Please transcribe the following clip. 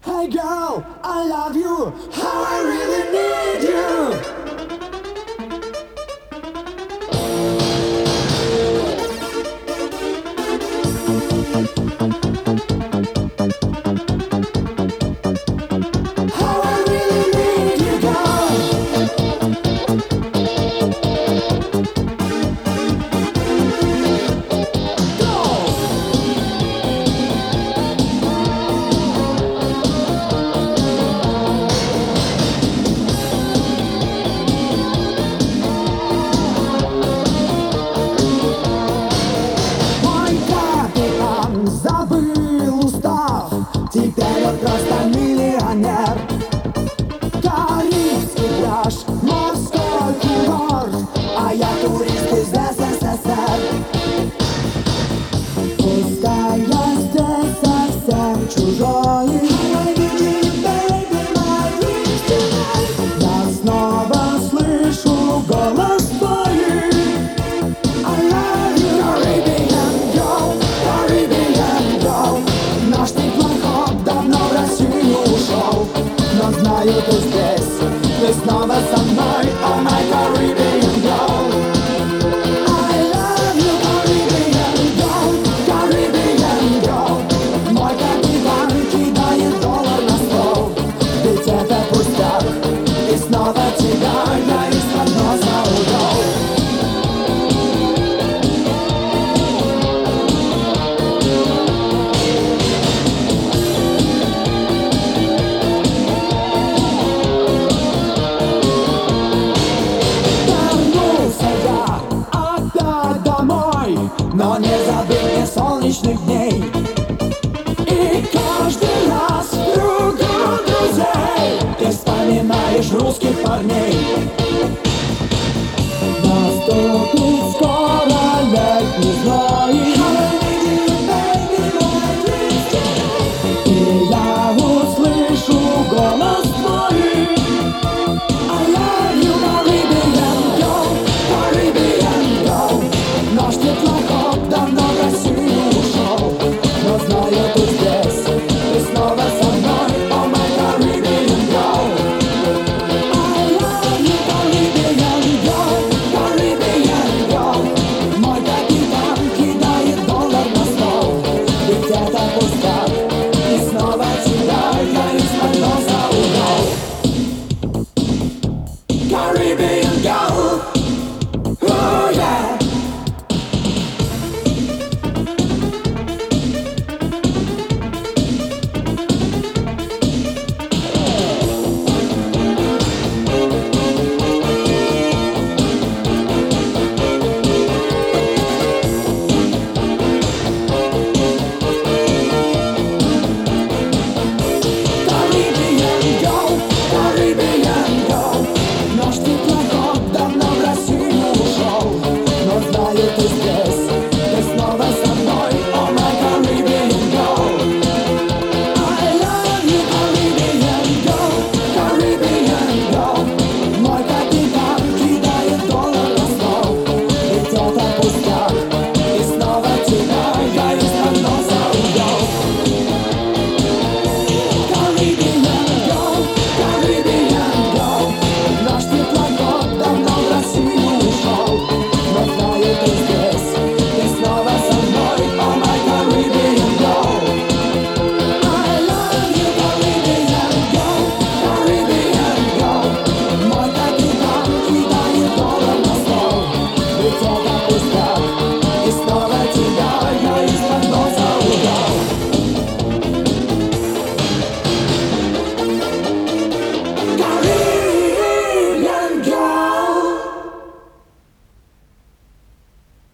Hey girl, I love you, how I really need you. How I really need you, girl. Go! Мой капитан забыл устав. Теперь он просто миллионер. Карибский пляж, морской курорт, а я турист из СССР. Пускай я здесь совсем чужой, я снова слышу голос твой. I love you, Caribbean girl, Caribbean girl. Наш теплоход давно в Россию ушел, но знаю, ты здесь, ты снова со мной, oh my Caribbean girl. I love you, Caribbean girl, Caribbean girl. Мой капитан кидает доллар на стол, ведь это пустяк, и снова тебя я из-под носа увел. Вернулся я опять домой, но не забыл мне солнечных дней. И каждый раз в кругу друзей ты вспоминаешь русских парней. Наступит скоро летний зной, и я услышу голос твой. I love you, Caribbean girl, Caribbean girl. Наш теплоход давно в Россию ушел, но знаю, ты здесь, ты снова со мной, oh my Caribbean girl. I love you, Caribbean girl, Caribbean girl. Мой капитан кидает доллар на стол, ведь это пустяк, и снова тебя я из-под носа увел. Caribbean girl, oh yeah. Caribbean girl, Caribbean girl. Наш теплоход давно в Россию ушел, но знаю, ты здесь, ты снова со мной, oh my Caribbean girl. I love you, Caribbean girl, Caribbean girl. Мой капитан кидает доллар на стол, ведь это пустяк, и снова тебя я из-под носа увел. Caribbean girl, Caribbean girl. Наш теплоход давно в Россию ушел, но знаю, ты здесь, ты снова со мной, oh my Caribbean girl. I love you, Caribbean girl, Caribbean girl. Мой капитан кидает доллар на стол, ведь это пустяк, и снова тебя я из-под носа увел. Caribbean